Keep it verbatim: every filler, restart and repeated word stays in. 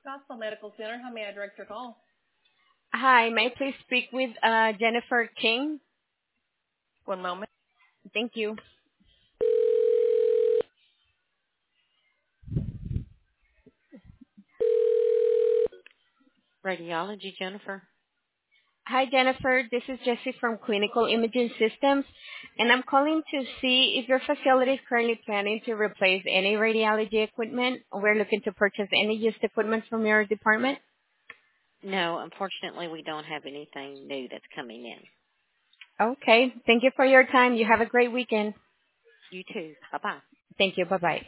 Gospel Medical Center. How may I direct your call? Hi, may I please speak with uh, Jennifer King? One moment. Thank you. Radiology, Jennifer. Hi, Jennifer. This is Jessie from Clinical Imaging Systems, and I'm calling to see if your facility is currently planning to replace any radiology equipment. We're looking to purchase any used equipment from your department. No, unfortunately, we don't have anything new that's coming in. Okay. Thank you for your time. You have a great weekend. You too. Bye-bye. Thank you. Bye-bye.